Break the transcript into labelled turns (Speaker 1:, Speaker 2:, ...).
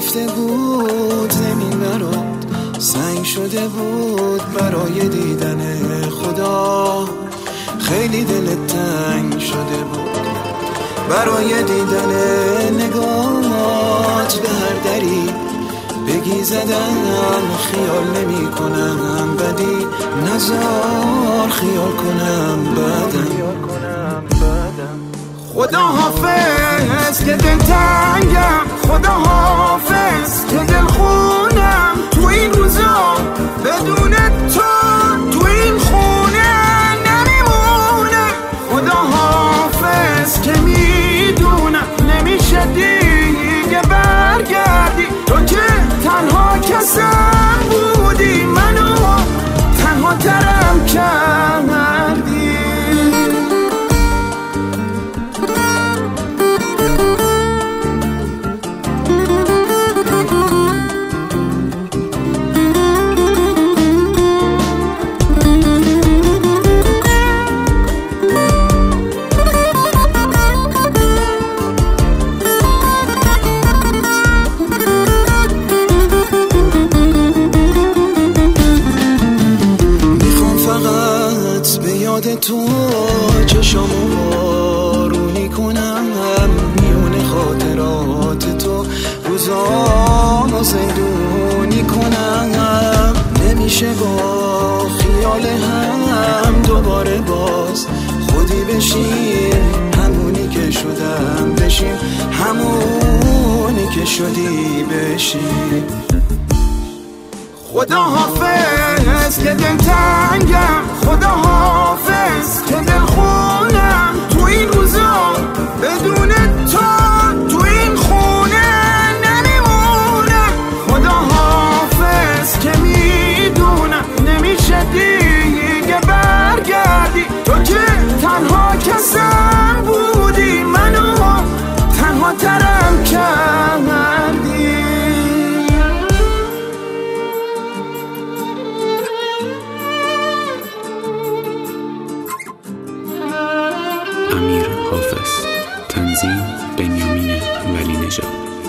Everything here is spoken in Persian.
Speaker 1: گرفته بود زمین برات، سنگ شده بود برای دیدن خدا. خیلی دلت تنگ شده بود برای دیدن نگاهات به هر دری بگی زدم. خیال نمی کنم بدی، نزار خیال کنم بدم. خدا حافظ که دل تنگم، خدا حافظ که دل خونم. تو این روزا بدون تو تو این خونه نمیمونه. خدا حافظ که میدونم نمیشه دیگه برگردی. تو که تنها کسم بودی، منو تنها ترم کردی. تو چشامو بارونی کنم، میونه خاطرات تو روزامو زندونی کنم. نمیشه با خیال هم دوباره باز خودی بشیم، همونی که شدم بشیم، همونی که شدی بشیم. خدا حافظ که دل تنگم، خدا حافظ که دل خونم. تو این روزا بدون تو تو این خونه نمیمونم. خدا حافظ که میدونم نمیشه دیگه برگردی. تو که تنها کسم بودی، منو تنها ترم کردی.
Speaker 2: امیر حافظ، تنظیم بنیامین ولی نژاد.